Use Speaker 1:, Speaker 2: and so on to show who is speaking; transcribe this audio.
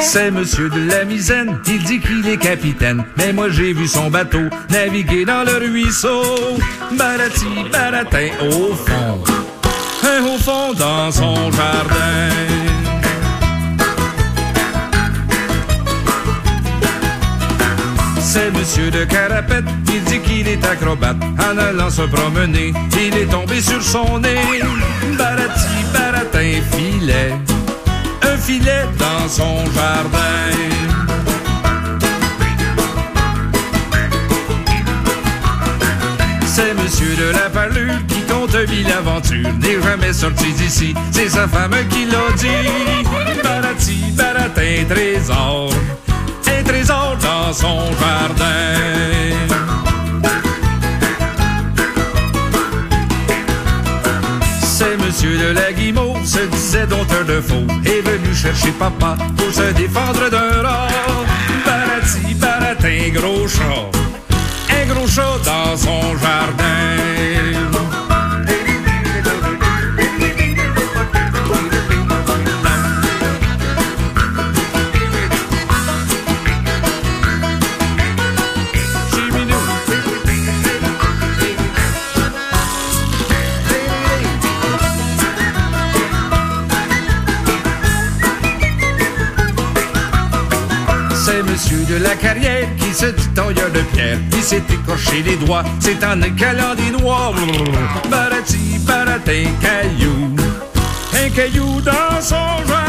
Speaker 1: C'est monsieur de la Misaine, il dit qu'il est capitaine. Mais moi j'ai vu son bateau naviguer dans le ruisseau. Barati, baratin, au fond dans son jardin. C'est monsieur de Carapette, il dit qu'il est acrobate. En allant se promener, il est tombé sur son nez. Barati, baratin, filet, un filet dans son jardin. C'est monsieur de la Parlure qui compte mille aventures. N'est jamais sorti d'ici, c'est sa femme qui l'a dit. Barati, baratin, trésor, un trésor dans son jardin. C'est monsieur de la Guimauve, se disait dompteur de faux, est venu chercher papa pour se défendre d'un rat. Barati, baratin, gros chat, un gros chat dans son jardin. C'est monsieur de la Carrière qui se dit tailleur de pierre. Il s'est écorché les doigts, c'est en écalant des noix. Barati, baratin, caillou, un caillou dans son jardin.